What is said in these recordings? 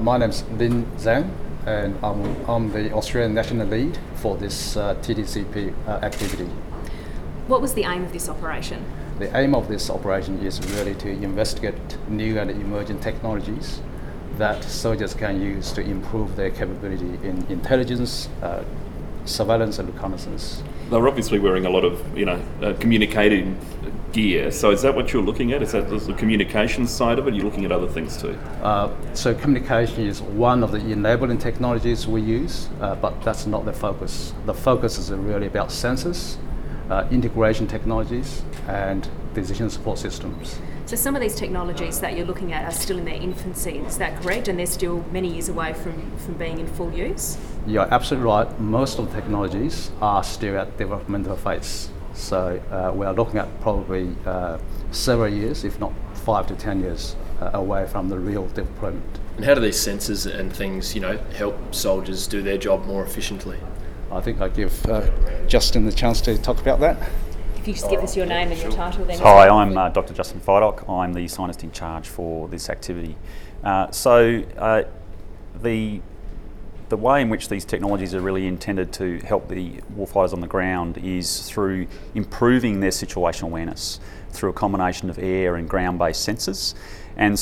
My name's Lin Zhang, and I'm the Australian national lead for this TDCP activity. What was the aim of this operation? The aim of this operation is really to investigate new and emerging technologies that soldiers can use to improve their capability in intelligence, surveillance and reconnaissance. They're obviously wearing a lot of, communicating gear. So is that what you're looking at? Is that the communications side of it? Or are you looking at other things too? So communication is one of the enabling technologies we use, but that's not the focus. The focus is really about sensors, integration technologies, and decision support systems. So some of these technologies that you're looking at are still in their infancy, is that correct? And they're still many years away from being in full use? You're absolutely right. Most of the technologies are still at developmental phase. So we are looking at probably several years, if not 5 to 10 years away from the real deployment. And how do these sensors and things, help soldiers do their job more efficiently? I think I give Justin the chance to talk about that. If you just give us your name and your title then. Hi, I'm Dr. Justin Fidock. I'm the scientist in charge for this activity. The way in which these technologies are really intended to help the warfighters on the ground is through improving their situational awareness through a combination of air and ground-based sensors, and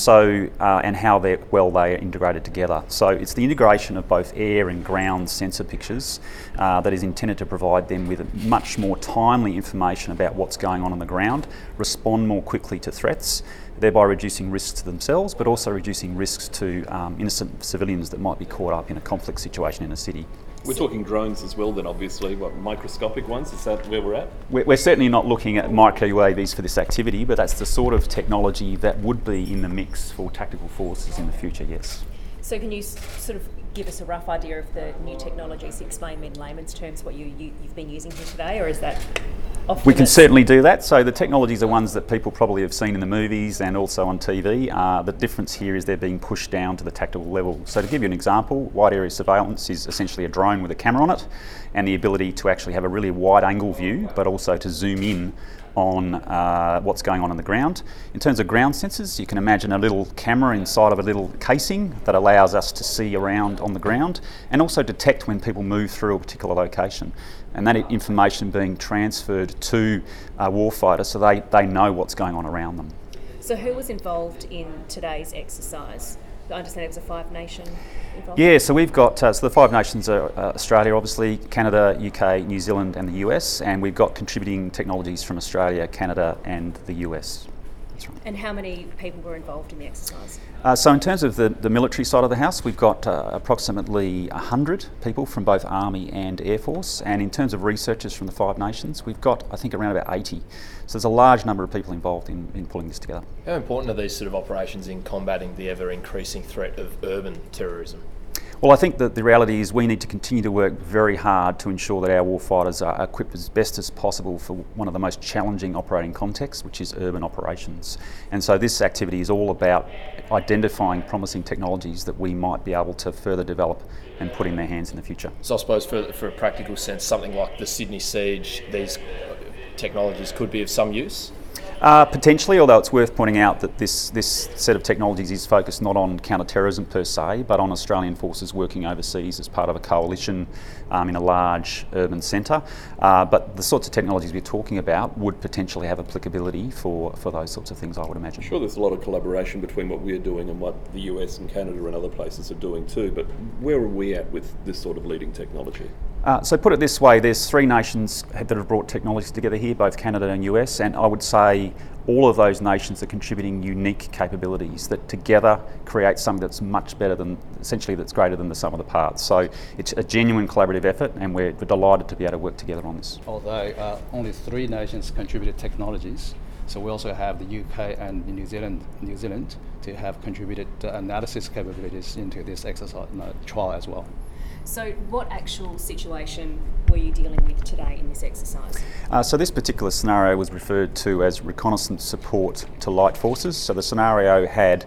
how they are integrated together. So it's the integration of both air and ground sensor pictures that is intended to provide them with much more timely information about what's going on the ground, respond more quickly to threats, thereby reducing risks to themselves, but also reducing risks to innocent civilians that might be caught up in a conflict situation in a city. We're talking drones as well then, obviously. What, microscopic ones? Is that where we're at? We're certainly not looking at micro UAVs for this activity, but that's the sort of technology that would be in the mix for tactical forces in the future, yes. So can you sort of give us a rough idea of the new technologies, explain in layman's terms what you've been using here today, or is that off We can certainly do that. So the technologies are ones that people probably have seen in the movies and also on TV. The difference here is they're being pushed down to the tactical level. So to give you an example, wide area surveillance is essentially a drone with a camera on it and the ability to actually have a really wide angle view, but also to zoom in on what's going on the ground. In terms of ground sensors, you can imagine a little camera inside of a little casing that allows us to see around on the ground and also detect when people move through a particular location. And that information being transferred to warfighters so they know what's going on around them. So who was involved in today's exercise? I understand it was a 5-nation involvement. Yeah, so we've got, so the 5 nations are Australia obviously, Canada, UK, New Zealand and the US, and we've got contributing technologies from Australia, Canada and the US. That's right. And how many people were involved in the exercise? So in terms of the military side of the house, we've got approximately 100 people from both Army and Air Force, and in terms of researchers from the 5 nations, we've got I think around about 80. So there's a large number of people involved in pulling this together. How important are these sort of operations in combating the ever-increasing threat of urban terrorism? Well, I think that the reality is we need to continue to work very hard to ensure that our warfighters are equipped as best as possible for one of the most challenging operating contexts, which is urban operations. And so this activity is all about identifying promising technologies that we might be able to further develop and put in their hands in the future. So I suppose for a practical sense, something like the Sydney siege, these technologies could be of some use? Potentially, although it's worth pointing out that this set of technologies is focused not on counter-terrorism per se, but on Australian forces working overseas as part of a coalition in a large urban centre. But the sorts of technologies we're talking about would potentially have applicability for those sorts of things, I would imagine. Sure, there's a lot of collaboration between what we're doing and what the US and Canada and other places are doing too, but where are we at with this sort of leading technology? So put it this way, there's 3 nations that have brought technologies together here, both Canada and US, and I would say all of those nations are contributing unique capabilities that together create something that's much better than, essentially that's greater than the sum of the parts. So it's a genuine collaborative effort and we're delighted to be able to work together on this. Although only 3 nations contributed technologies, so we also have the UK and New Zealand to have contributed analysis capabilities into this exercise trial as well. So what actual situation were you dealing with today in this exercise? So this particular scenario was referred to as reconnaissance support to light forces. So the scenario had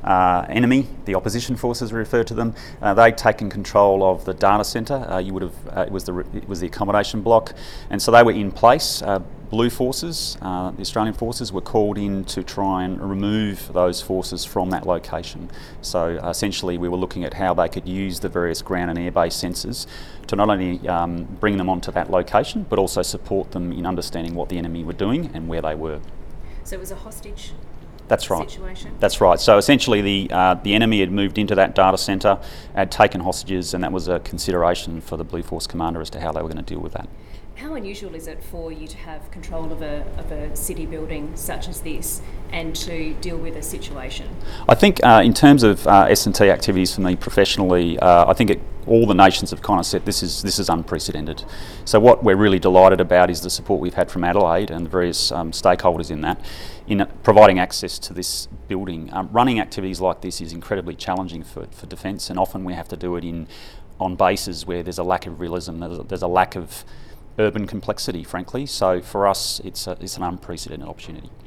enemy, the opposition forces we refer to them. They'd taken control of the data centre. It was the accommodation block, and so they were in place. Blue Forces, the Australian forces, were called in to try and remove those forces from that location. So essentially we were looking at how they could use the various ground and air-based sensors to not only bring them onto that location, but also support them in understanding what the enemy were doing and where they were. So it was a hostage That's right. situation? That's right. So essentially the enemy had moved into that data centre, had taken hostages, and that was a consideration for the Blue Force commander as to how they were going to deal with that. How unusual is it for you to have control of a city building such as this and to deal with a situation? I think in terms of S&T activities for me professionally, I think all the nations have kind of said this is unprecedented. So what we're really delighted about is the support we've had from Adelaide and the various stakeholders in that, in providing access to this building. Running activities like this is incredibly challenging for defence, and often we have to do it on bases where there's a lack of realism, there's a lack of urban complexity, frankly. So for us, it's an unprecedented opportunity.